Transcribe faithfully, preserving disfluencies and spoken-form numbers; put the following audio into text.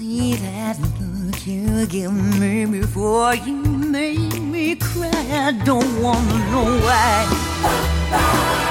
See that look you give me before you make me cry. I don't wanna know why.